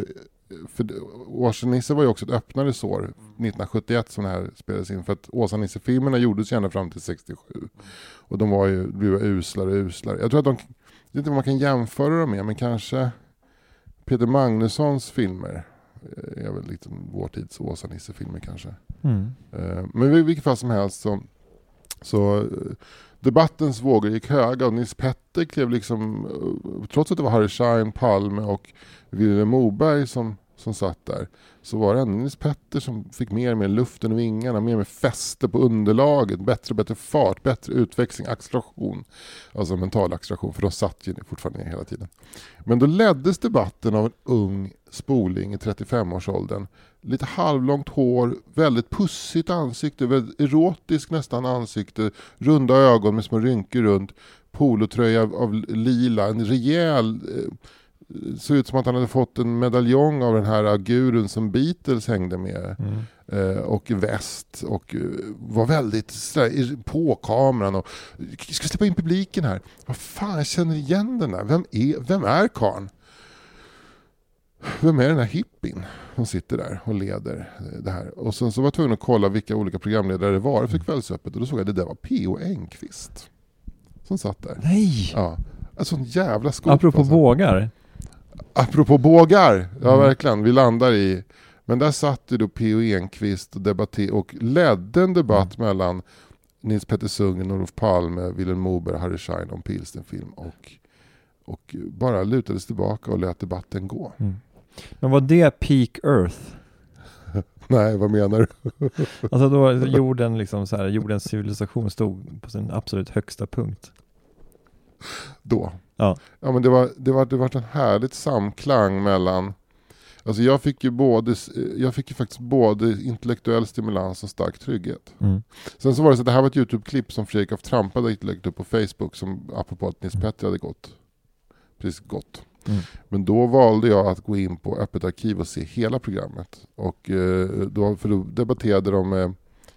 för Åsa-Nisse var ju också ett öppnare sår nittonhundrasjuttioett som det här spelades in, för att Åsa-Nisse-filmerna gjordes ju ända fram till sextiosju och de var ju blev uslare och uslare. Jag tror att de, det är inte vad man kan jämföra dem med, men kanske Peter Magnussons filmer är väl liksom vår tids Åsa-Nisse-filmer kanske. Mm. Men i vilket fall som helst så, så debattens vågor gick höga och Nils Petter klev liksom, trots att det var Harry Schein, Palme och Vilhelm Moberg som, som satt där, så var det ändå Nils Petter som fick mer och mer luften och vingarna, mer och mer fäste på underlaget, bättre och bättre fart, bättre utväxling, acceleration, alltså mental acceleration, för de satt ju fortfarande ner hela tiden. Men då leddes debatten av en ung spoling i trettiofem-årsåldern, lite halvlångt hår, väldigt pussigt ansikte, väldigt erotisk nästan ansikte, runda ögon med små rynkor runt, polotröja av, av lila, en rejäl, eh, såg ut som att han hade fått en medaljong av den här gurun som Beatles hängde med, mm. eh, och väst, och eh, var väldigt sådär, på kameran och ska släppa in publiken här. Vad fan, jag känner igen den där. Vem är, vem är Karn? Vem är den här hippien som sitter där och leder det här? Och sen så var jag tvungen att kolla vilka olika programledare det var för Kvällsöppet, och då såg jag att det där var P O Enquist som satt där.
Nej!
Ja, en sån jävla skop.
Apropå alltså. bågar.
Apropå bågar, ja mm. verkligen, vi landar i. Men där satt ju då P O Enquist och debatterade och ledde en debatt mm. mellan Nils Petter Sundgren, Olof Palme, Vilhelm Moberg, Harry Schein om Pilstenfilm, och, och bara lutades tillbaka och lät debatten gå. Mm.
Men var det peak Earth?
Nej, vad menar du?
Alltså då jorden liksom så här, jordens civilisation stod på sin absolut högsta punkt.
Då.
Ja.
Ja, men det var det var det var en härligt samklang mellan, alltså jag fick ju både jag fick ju faktiskt både intellektuell stimulans och stark trygghet. Mm. Sen så var det så att det här var ett YouTube-klipp som Fredrik af Trampa hade lagt upp på Facebook, som apropå att Nils Petter hade gått. Precis gått. Mm. Men då valde jag att gå in på Öppet arkiv och se hela programmet. Och eh, då, för då debatterade de eh,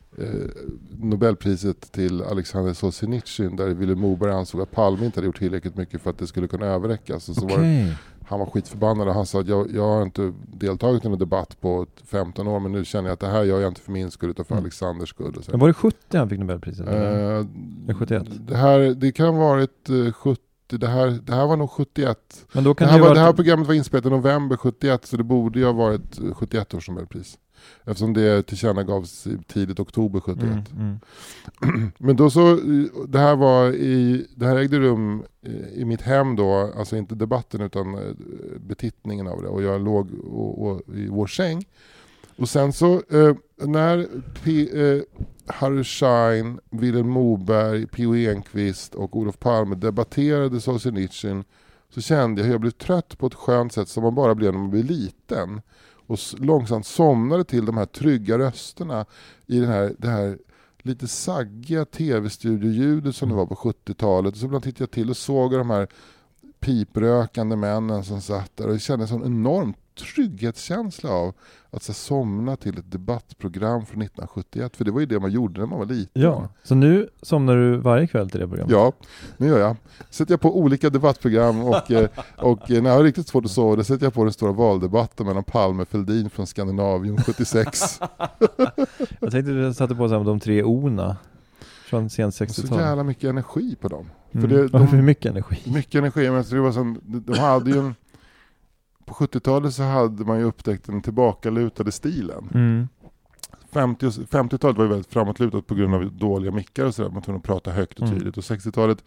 Nobelpriset till Alexander Solzhenitsyn, där Vilhelm Moberg ansåg att Palme inte hade gjort tillräckligt mycket för att det skulle kunna överräckas. Och så
okay.
var det, han var skitförbannad och han sa att jag, jag har inte deltagit i en debatt på femton år, men nu känner jag att det här gör jag inte för min skull utan för mm. Alexanders skull. Och så.
Men var det sjuttio han fick Nobelpriset?
Eh,
sjuttioett?
Det, här, det kan ha varit eh, sjuttio. Det här, det här var nog sjuttioett.
Men då kan
det, här
det,
var,
varit...
det här programmet var inspelat i november sjuttioett, så det borde ju ha varit sjuttioett års Nobelpris. Eftersom det tillkännagavs i tidigt oktober sjuttioett. Mm, mm. Men då så, det här var i, det här ägde rum i mitt hem då, alltså inte debatten utan betittningen av det. Och jag låg och, och, i vår säng. Och sen så, eh, när P, eh, Harry Schein, Vilhelm Moberg, P O Enquist och Olof Palme debatterade Solzhenitsyn, så kände jag hur jag blev trött på ett skönt sätt som man bara blir när man blir liten. Och långsamt somnade till de här trygga rösterna i den här, det här lite saggiga tv-studioljudet som det var på sjuttiotalet. Och så ibland tittade jag till och såg de här piprökande männen som satt där. Och jag kände en sån enorm trygghetskänsla av att så somna till ett debattprogram från nittonhundrasjuttioett. För det var ju det man gjorde när man var liten.
Ja, så nu somnar du varje kväll till det programmet?
Ja, nu gör jag. Sätter jag på olika debattprogram och, och när jag har riktigt svårt att sova, då sätter jag på den stora valdebatten mellan Palme och Fälldin från Skandinavien sjuttiosex.
Jag tänkte att du satte på sig de tre O'na från sen sextiotal.
Så jävla mycket energi på dem.
Mm.
För det, de,
för mycket energi.
Mycket energi, men det var som, de hade ju en, på sjuttiotalet så hade man ju upptäckt den tillbakalutade stilen. Mm. femtio, femtiotalet var ju väldigt framåtlutat på grund av dåliga mickar och sådär. Man kunde prata högt och tydligt. Mm. Och sextiotalet,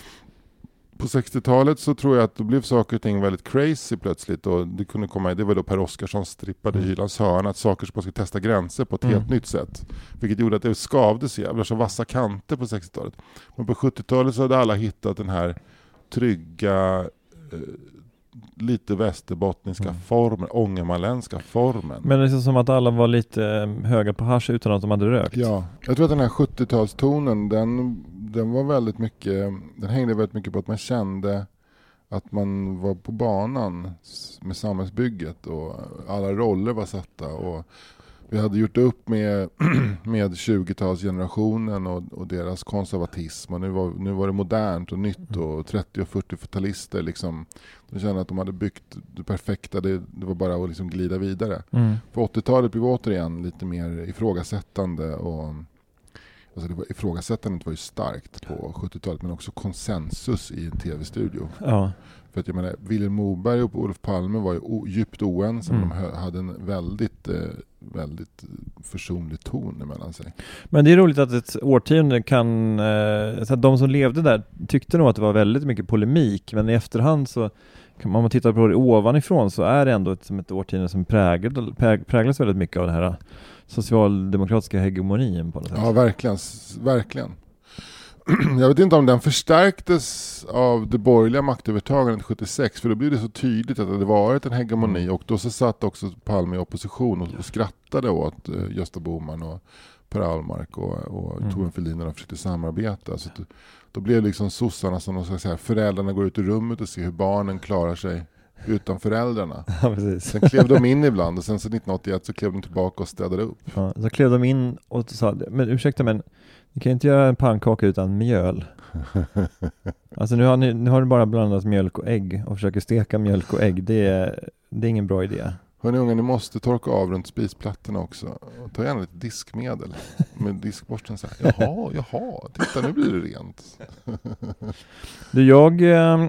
på sextiotalet så tror jag att då blev saker och ting väldigt crazy plötsligt. Och det kunde komma, det var då Per Oscarsson strippade i Hylands hörna, att saker som man skulle testa gränser på ett mm. helt nytt sätt. Vilket gjorde att det skavdes jävlar så vassa kanter på sextiotalet. Men på sjuttiotalet så hade alla hittat den här trygga, eh, lite västerbottniska mm. formen, ångermanländska formen.
Men det är som att alla var lite höga på hasch utan att de hade rökt.
Ja, jag tror att den här sjuttiotalstonen, den, den var väldigt mycket, den hängde väldigt mycket på att man kände att man var på banan med samhällsbygget och alla roller var satta och Vi hade gjort upp med, med tjugotalsgenerationen och, och deras konservatism. Och nu var, nu var det modernt och nytt och trettio- och fyrtio-talister. Liksom, de kände att de hade byggt det perfekta. Det, det var bara att liksom glida vidare. Mm. För åttiotalet blev återigen lite mer ifrågasättande. Och, alltså det var, ifrågasättandet var ju starkt på sjuttiotalet. Men också konsensus i en tv-studio.
Ja.
För att jag menar, Vilhelm Moberg och Olof Palme var ju o, djupt oense. Mm. De hade en väldigt, eh, väldigt försonlig ton emellan sig.
Men det är roligt att ett årtionde kan... Eh, så att de som levde där tyckte nog att det var väldigt mycket polemik. Men i efterhand så... Om man tittar på det ovanifrån så är det ändå ett, som ett årtionde som prägl, präg, präglas väldigt mycket av den här socialdemokratiska hegemonin på något sätt.
Ja, verkligen. verkligen. Jag vet inte om den förstärktes av det borgerliga maktövertagandet sjuttiosex, för då blev det så tydligt att det hade varit en hegemoni, och då så satt också Palme i opposition och, och skrattade åt uh, Gösta Bohman och Per Ahlmark och, och mm. Thorbjörn Fälldin när de försökte samarbeta. Så att, då blev liksom sossarna som de ska säga, föräldrarna går ut i rummet och ser hur barnen klarar sig utan föräldrarna.
Ja, precis.
Sen klev de in ibland och sen så nittonhundraåttioett så klev de tillbaka och städade upp.
Ja, så klev de in och sa, men ursäkta, men ni kan inte göra en pannkaka utan mjöl. Alltså nu har, ni, nu har du bara blandat mjölk och ägg och försöker steka mjölk och ägg. Det är, det är ingen bra idé.
Hörrni unga, ni måste torka av runt spisplattorna också. Och ta gärna lite diskmedel med diskborsten så här. Jaha, jaha, titta nu blir det rent.
Du, jag... Eh,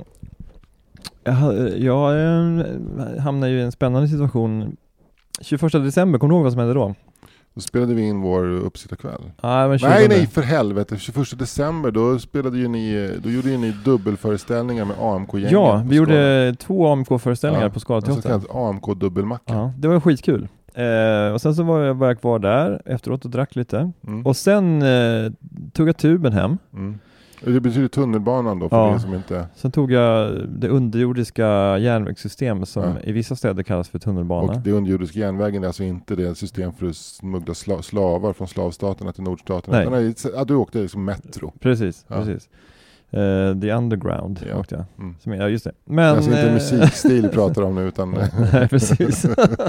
jag, jag eh, hamnar ju i en spännande situation. tjugoförsta december, kommer du ihåg vad som hände då?
Då spelade vi in vår uppsittarkväll.
Ah, men
nej, nej, för helvete. tjugoförsta december, då spelade ju ni, då gjorde ju ni dubbelföreställningar med A M K-gänget.
Ja, vi gjorde två A M K-föreställningar ja, på Skalateatern.
Alltså A M K-dubbelmacka.
Ja, det var skitkul. Eh, och sen så var jag bara kvar där efteråt och drack lite. Mm. Och sen eh, tog jag tuben hem. Mm.
Det betyder tunnelbanan då för ja. det som inte...
Sen tog jag det underjordiska järnvägssystem som ja. i vissa städer kallas för tunnelbana.
Och det underjordiska järnvägen är alltså inte det system för att smuggla sla- slavar från slavstaterna till nordstaterna. Nej. Nej, ja, du åkte liksom metro.
Precis, ja. precis. Uh, the underground ja. åkte jag. Mm. Som, ja, just det. Men,
alltså inte musikstil pratar om nu utan...
Nej, precis.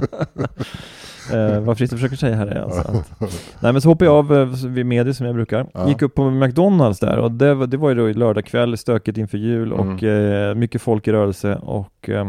Uh, vad Fritte försöker säga här är alltså att, nej, men så hoppade jag av uh, vid medier som jag brukar. Ja. Gick upp på McDonalds där och det, det var ju då i lördag kväll, stökigt inför jul och mm. uh, mycket folk i rörelse och uh,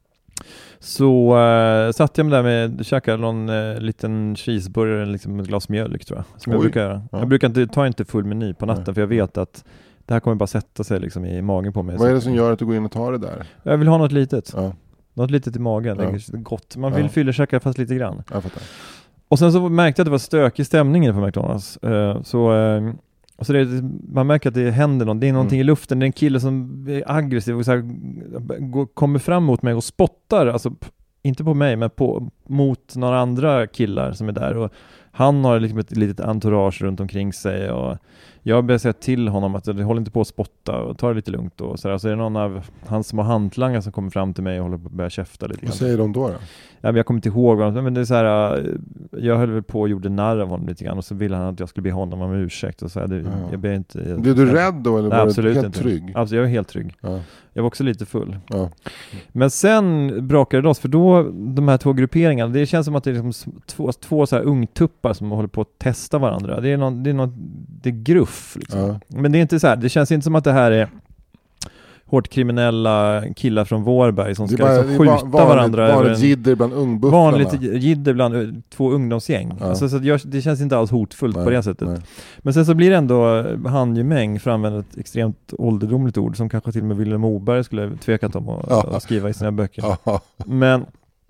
så uh, satt jag mig där med, käkade någon uh, liten cheeseburgare, liksom ett glas mjölk tror jag, som Oj. jag brukar göra. Ja. Jag brukar inte ta inte full meny på natten nej. för jag vet att det här kommer bara sätta sig liksom i magen på mig.
Vad är det som gör att du går in och tar det där?
Jag vill ha något litet.
Ja.
Något litet i magen, ja. det är gott. Man vill ja. fyllerkäka fast lite grann.
Jag fattar.
Och sen så märkte jag att det var stökig stämning på McDonalds. Uh, så uh, så det, man märker att det händer något. Det är någonting mm. i luften. Det är en kille som är aggressiv och så här, går, kommer fram mot mig och spottar. Alltså, p- inte på mig, men på, mot några andra killar som är där. Och han har liksom ett litet entourage runt omkring sig och jag börjar säga till honom att det håller inte på att spotta och ta det lite lugnt och sådär. Så är det någon av hans små hantlangar som kommer fram till mig och håller på att börja käfta lite.
Vad säger de då då?
Ja, men jag kommer inte ihåg vad de, men det är så här, jag höll väl på och gjorde narr av honom lite grann och så ville han att jag skulle be honom om ursäkt och så här, det, ja. jag ber inte. Jag,
blev du jag, rädd då eller
nej,
var
absolut
du helt
inte.
trygg?
Alltså jag var helt trygg. Ja. Jag var också lite full.
Ja.
Men sen brakade det loss, för då de här två grupperingarna, det känns som att det är liksom två, två så här ungtuppar som håller på att testa varandra. Det är någon, det är någon, det är gruff liksom. Ja. Men det är inte så här, det känns inte som att det här är hårt kriminella killar från Vårberg som ska bara, liksom skjuta van, varandra.
Vanligt jidder bland ungbuffarna.
Vanligt jidder bland två ungdomsgäng. Ja. Alltså, så att jag, det känns inte alls hotfullt nej, på det sättet. Nej. Men sen så blir det ändå handgemäng, för att använda ett extremt ålderdomligt ord som kanske till och med Vilhelm Moberg skulle tvekat om att, ja. att skriva i sina böcker. Ja. Men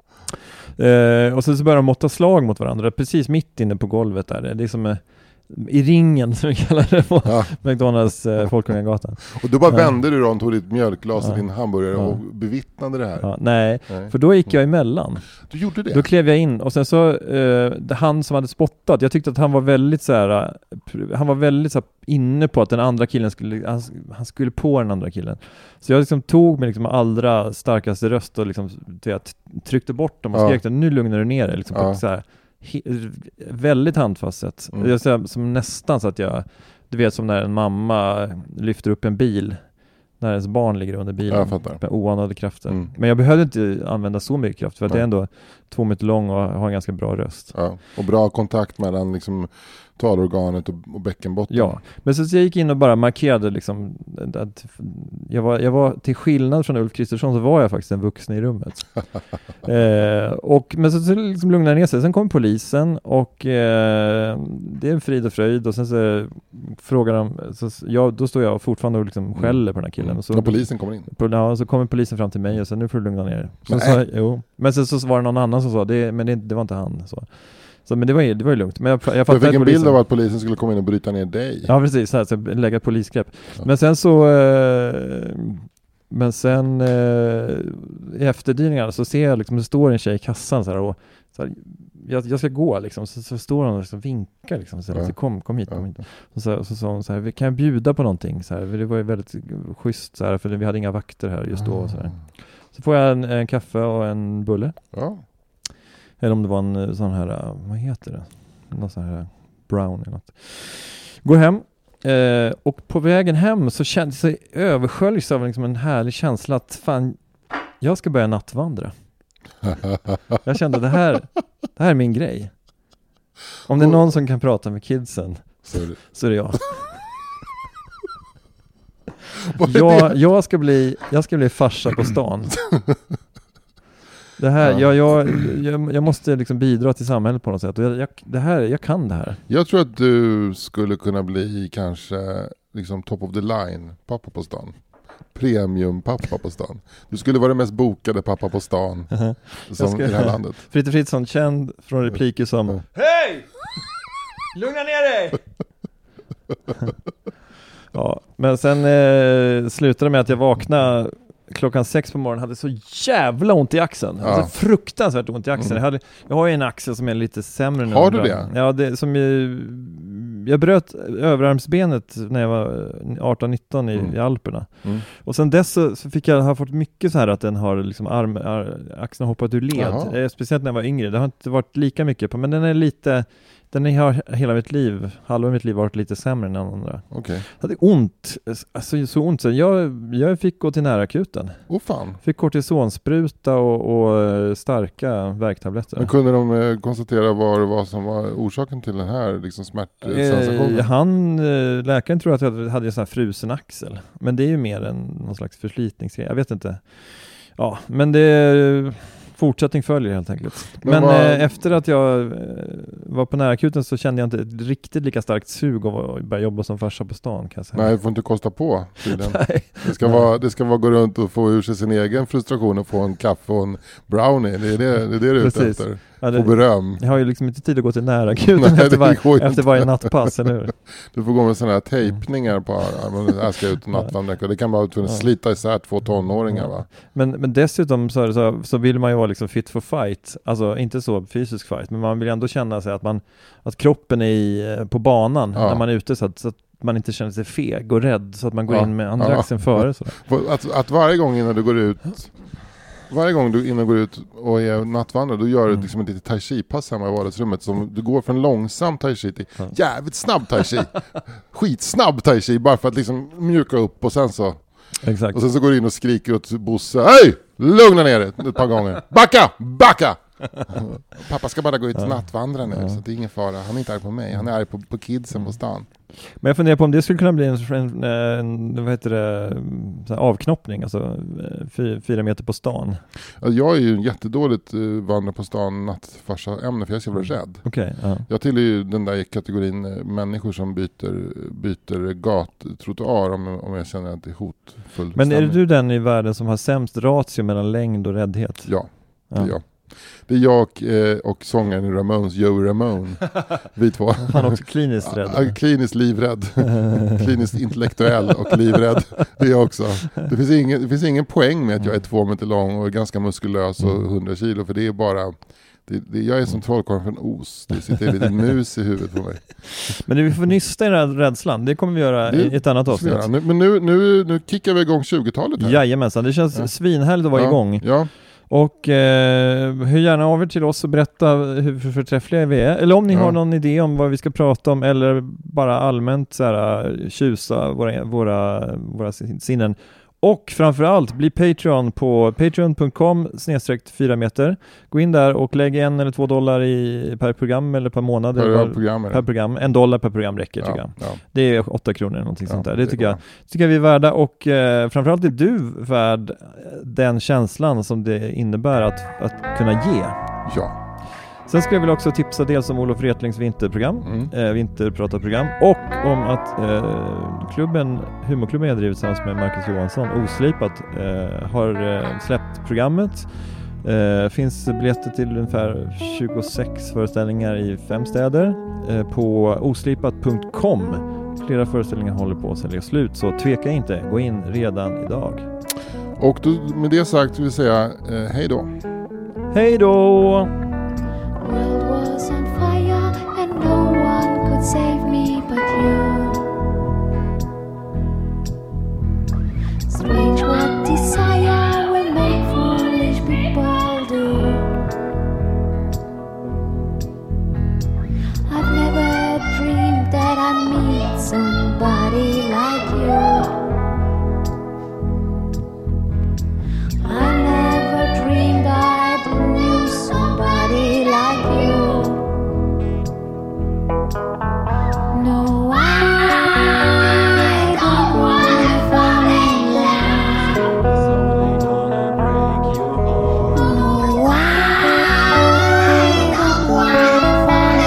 eh, och sen så börjar de måtta slag mot varandra precis mitt inne på golvet där. Det är som i ringen som vi kallar det på ja. McDonalds eh, Folkungagatan.
Och då bara ja. vände du då och tog ditt mjölkglas ja. och din hamburgare ja. och bevittnade det här.
Ja, nej, nej, för då gick jag emellan.
Du gjorde det?
Då klev jag in och sen så eh, han som hade spottat, jag tyckte att han var väldigt så här, han var väldigt så här, inne på att den andra killen skulle, han, han skulle på den andra killen. Så jag liksom tog mig liksom allra starkaste röst och liksom jag tryckte bort dem och skrek ja. nu lugnar du ner dig liksom, ja. på så här He- väldigt handfast sätt. Mm. Jag säger som nästan så att jag, du vet som när en mamma lyfter upp en bil när ens barn ligger under bilen.
Jag fattar.
Med oanade krafter.
Mm.
Men jag behövde inte använda så mycket kraft för att
Nej.
det är ändå två meter lång och har en ganska bra röst.
Ja. Och bra kontakt mellan liksom talorganet och, och bäckenbotten.
Ja, men så, så jag gick in och bara markerade liksom att jag var, jag var till skillnad från Ulf Kristersson så var jag faktiskt en vuxen i rummet. eh, och, men så, så liksom lugnade ner sig. Sen kom polisen och eh, det är en frid och fröjd och sen så frågar de, så, jag, då står jag fortfarande och liksom skäller på den här killen. Och så,
När polisen kommer in.
på, ja, så kommer polisen fram till mig och så nu får du lugna ner dig. Så, så, jo. Men sen så var det någon annan som sa, det, men det, det var inte han. Så. Så, men det var ju, det var ju lugnt. Men jag, jag,
jag fick en
polisen,
bild av att polisen skulle komma in och bryta ner dig.
Ja, precis. Så, här, så lägga ett polisgrepp.
Ja.
Men sen så... Eh, men sen eh, i efterdyningarna så ser jag liksom, det står en tjej i kassan så här, och så här, jag, jag ska gå liksom. Så, så står hon och liksom vinkar liksom. Så, här,
Ja.
så kom, kom hit, kom
Ja.
hit. Och så, så sa hon så här, kan jag bjuda på någonting? Så här, det var ju väldigt schysst så här, för vi hade inga vakter här just då. Och så, där. Så får jag en, en kaffe och en bulle.
Ja.
Eller om det var en sån här, vad heter det? Någon sån här brown eller något. Går hem. Eh, och på vägen hem så kändes jag översköljs av liksom en härlig känsla att fan, jag ska börja nattvandra. Jag kände det här, det här är min grej. Om det är någon som kan prata med kidsen
Så är det.
så är det jag.
Vad är
jag,
det?
jag, ska bli, jag ska bli farsa på stan. Det här,
Ja.
jag, jag, jag, jag måste liksom bidra till samhället på något sätt. Och jag, jag, det här, jag kan det här.
Jag tror att du skulle kunna bli kanske liksom top of the line pappa på stan. Premium pappa på stan. Du skulle vara den mest bokade pappa på stan som
ska-
i det här landet.
Fritte Fritzson, känd från repliker som
Ja.
hej! Lugna ner dig! Ja, men sen eh, slutade det med att jag vaknade klockan sex på morgonen, hade så jävla ont i axeln.
Ja.
Alltså fruktansvärt ont i axeln.
Mm.
Jag, hade, jag har ju en axel som är lite sämre än
Har
andra.
du det?
Ja, det som ju, jag bröt överarmsbenet när jag var arton nitton i,
Mm.
i Alperna.
Mm.
Och sen dess så, så fick jag ha fått mycket så här att den har liksom arm, ar, axeln har hoppat ur led.
Jaha.
Eh, speciellt när jag var yngre. Det har inte varit lika mycket på, men den är lite, den är, har hela mitt liv, halva mitt liv varit lite sämre än den andra.
Okej.
Jag hade ont, alltså så ont. Så jag, jag fick gå till närakuten.
Åh fan.
Fick kortisonspruta och, och eh, starka värktabletter.
Men kunde de eh, konstatera vad det var som var orsaken till den här liksom smärtsensationen?
Eh, han, eh, läkaren tror att jag hade en sån här frusen axel. Men det är ju mer än någon slags förslitningsgrej. Jag vet inte. Ja, men det fortsättning följer helt enkelt.
Men
Men,
vad-
eh, efter att jag eh, var på närakuten så kände jag inte ett riktigt lika starkt sug av att börja jobba som farsa på stan, kan jag säga.
Nej, det får inte kosta på tydligen.
Nej.
Det ska, vara, det ska vara gå runt och få ur sig sin egen frustration och få en kaffe och en brownie. Det är det, det, är det du är ute
Precis.
efter.
Ja,
Få
det,
beröm.
jag har ju liksom inte tid att gå till närakuten
Nej,
efter,
det
var,
går ju
efter
inte.
varje nattpass, eller hur?
Du får gå med sådana här tejpningar på armen. Här ska jag ut och nattvandra. Det kan bara kunna slita isär två tonåringar, va?
Men, men dessutom så, är det så, så vill man ju vara liksom fit for fight. Alltså inte så fysisk fight, men man vill ändå känna sig att, man, att kroppen är i, på banan
Ja.
när man är ute, så att, så att man inte känner sig feg och rädd, så att man går
Ja.
in med andra
Ja.
axeln före. Sådär.
Att, att varje gång innan du går ut Varje gång du innan du går ut och är nattvandrar, då gör du
Mm.
liksom ett litet tai chi-pass hemma i vardagsrummet. Som du går från långsam tai chi till
Ja.
jävligt snabb tai chi. Skitsnabb tai chi, bara för att liksom mjuka upp och sen så
Exakt.
och sen så går du in och skriker åt Bosse: hej! Lugna ner dig ett par gånger. Backa! Backa! Pappa ska bara gå ut och
Ja.
nattvandra nu,
Ja.
så det är ingen fara. Han är inte arg på mig, han är arg på, på kidsen på stan.
Men jag funderar på om det skulle kunna bli en, en, en vad heter det, så här avknoppning, alltså fy, fyra meter på stan.
Alltså, jag är ju en jättedåligt uh, vandra på stan nattfarsa-ämne, för jag är så jävla rädd.
Okej, ja.
Jag tillhör ju den där kategorin eh, människor som byter, byter gat-trottoar om, om jag känner att det är hotfull
Men är
stämning.
du den i världen som har sämst ratio mellan längd och räddhet?
Ja, det
Ja.
är jag. Det är jag och, eh, och sångaren i Ramones, Joey Ramone. Vi två.
Han är också kliniskt rädd.
Ja, kliniskt livrädd. Kliniskt intellektuell och livrädd. Det är jag också. Det finns, ingen, det finns ingen poäng med att jag är två meter lång och är ganska muskulös och hundra kilo. För det är bara... Det, det, jag är som trollkarlen från Oz. Det sitter en liten mus i huvudet på mig.
Men nu, vi får nysta i den här rädslan. Det kommer vi göra
Det
i ett annat
ska vi
avsnitt.
göra. Nu, men nu, nu, nu kickar vi igång tjugotalet här.
Jajamensan, det känns
Ja.
svinhärligt att vara
ja.
igång.
Ja.
Och eh, hör gärna av er till oss och berätta hur förträffliga vi är. Eller om ni
Ja.
har någon idé om vad vi ska prata om, eller bara allmänt så här, tjusa våra, våra, våra sinnen Och framförallt, bli Patreon på patreon dot com snedstreck fyra meter. Gå in där och lägg en eller två dollar i, per program eller per månad.
Per,
eller
program,
per program. En dollar per program räcker,
ja,
tycker jag.
Ja.
Det är åtta kronor eller någonting
ja,
sånt där. Det,
det
tycker, jag, tycker jag vi är värda. Och eh, framförallt är du värd den känslan som det innebär att, att kunna ge.
Ja.
Sen skulle jag vilja också tipsa dels om Olof Wretlings vinterprogram,
Mm.
eh, vinterpratarprogram, och om att eh, klubben, humorklubben jag driver tillsammans med Marcus Johansson, Oslipat, eh, har eh, släppt programmet. Eh, finns biljetter till ungefär tjugosex föreställningar i fem städer eh, på oslipat punkt com. Flera föreställningar håller på att sälja slut, så tveka inte, gå in redan idag.
Och då, med det sagt vill jag säga eh, hej då.
Hej då!
World was on fire and no one could save me but you. Strange what desire will make foolish people do. I've never dreamed that I'd meet somebody like you. I never dreamed I'd knew somebody like you. No, I don't wanna fall in love. No, I don't wanna fall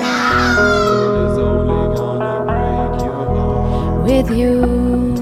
in love with you.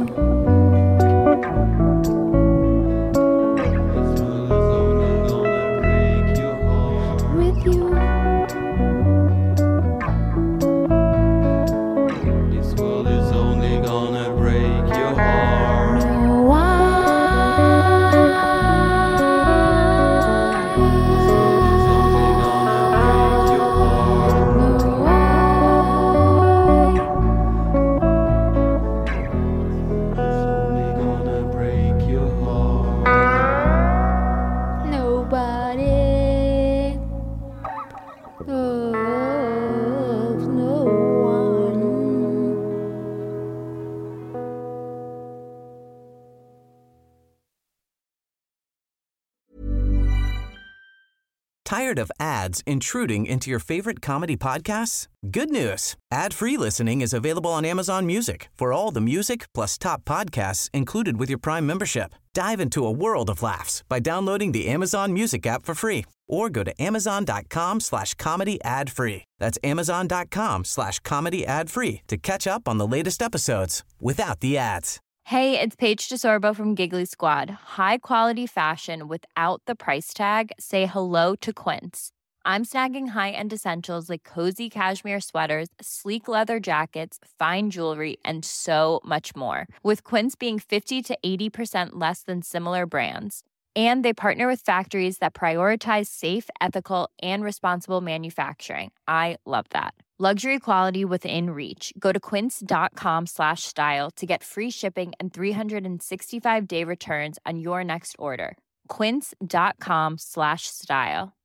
Tired of ads intruding into your favorite comedy podcasts? Good news. Ad-free listening is available on Amazon Music for all the music plus top podcasts included with your Prime membership. Dive into a world of laughs by downloading the Amazon Music app for free or go to amazon.com slash comedy ad free. That's amazon.com slash comedy ad free to catch up on the latest episodes without the ads.
Hey, it's Paige DeSorbo from Giggly Squad. High quality fashion without the price tag. Say hello to Quince. I'm snagging high-end essentials like cozy cashmere sweaters, sleek leather jackets, fine jewelry, and so much more. With Quince being fifty to eighty percent less than similar brands. And they partner with factories that prioritize safe, ethical, and responsible manufacturing. I love that. Luxury quality within reach. Go to quince.com slash style to get free shipping and three sixty-five day returns on your next order. Quince.com slash style.